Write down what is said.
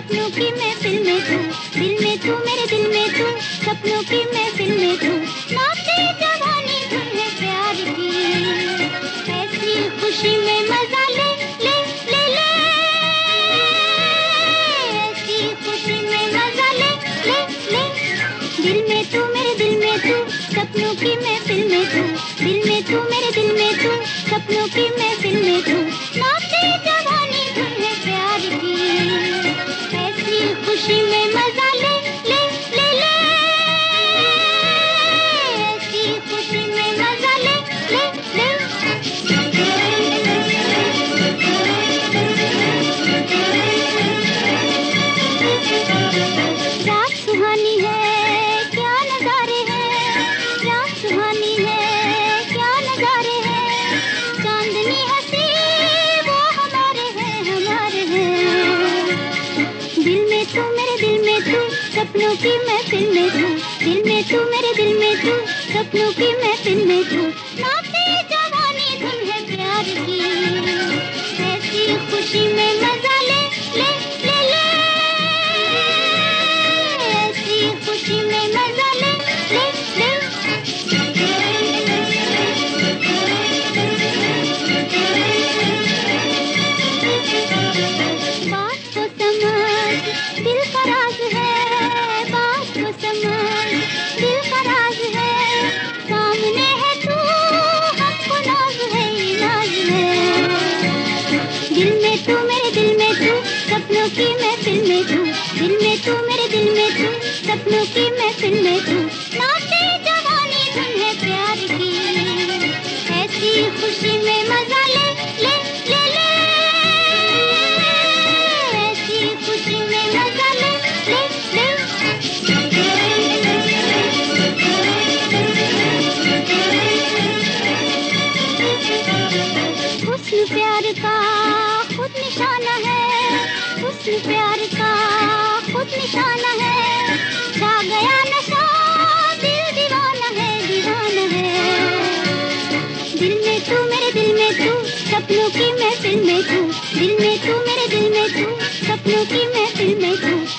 सपनों की महफिल में तू, दिल में तू मेरे दिल में तू, सपनों की महफिल में तू, नाचे जवानी धुन है प्यार की, ऐसी खुशी में मजा ले ले ले ले, ऐसी खुशी में मजा ले ले ले, दिल में तू मेरे दिल में तू, सपनों की महफिल में तू, दिल में तू मेरे दिल में तू, सपनों की महफिल में तू, नाचे जवानी धुन है प्यार की, ऐसी खुशी में मजा ले ले ले ले, ऐसी खुशी में मजा ले ले ले। रात सुहानी है क्या नजारे हैं, रात सुहानी है क्या नजारे हैं, चांदनी हंसी वो हमारे हैं हमारे हैं, दिल में तू मेरे दिल में तू, सपनों की महफिल में तू, दिल में तू मेरे दिल में तू, सपनों की महफिल में तू, नाचे जवानी धुन है प्यार की, ऐसी खुशी में मजा ले ले ले ले, ऐसी खुशी में मजा ले ले ले। बात को समझ दिल का राज है, बात को समझ दिल का राज है, सामने है तू हमको नाज है नाज है, दिल में तू मेरे दिल में तू, सपनों की महफिल में तू, दिल में तू मेरे दिल में तू, सपनों की महफिल में तू, नाचे जवानी धुन है प्यार की, ऐसी खुशी में मजा ले ले ले ले, ऐसी खुशी में मजा ले ले ले। हुस्न प्यार का खुद निशाना है, हुस्न प्यार का खुद निशाना है, छा गया नशा दिल दीवाना है दीवाना है, दिल में तू मेरे दिल में तू, सपनों की महफिल में तू, दिल में तू मेरे दिल में तू, सपनों की महफिल में तू।